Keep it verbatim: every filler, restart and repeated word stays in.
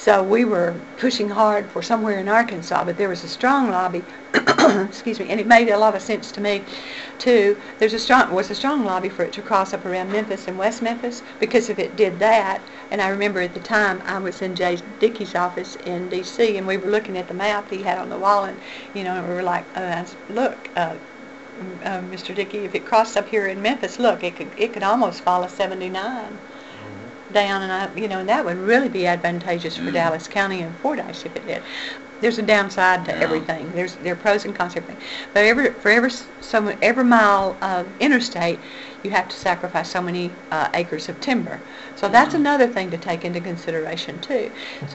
So we were pushing hard for somewhere in Arkansas, but there was a strong lobby, excuse me, and it made a lot of sense to me, too. There's a strong was a strong lobby for it to cross up around Memphis and West Memphis, because if it did that, and I remember at the time I was in Jay Dickey's office in D C, and we were looking at the map he had on the wall, and you know, and we were like, uh, look, uh, uh, Mister Dickey, if it crossed up here in Memphis, look, it could it could almost follow seventy-nine down, and I, you know, and that would really be advantageous for mm. Dallas County and Fordyce if it did. There's a downside to yeah. everything. There's there are pros and cons to everything. But every for every so every mile of interstate, you have to sacrifice so many uh, acres of timber. So that's mm. another thing to take into consideration too.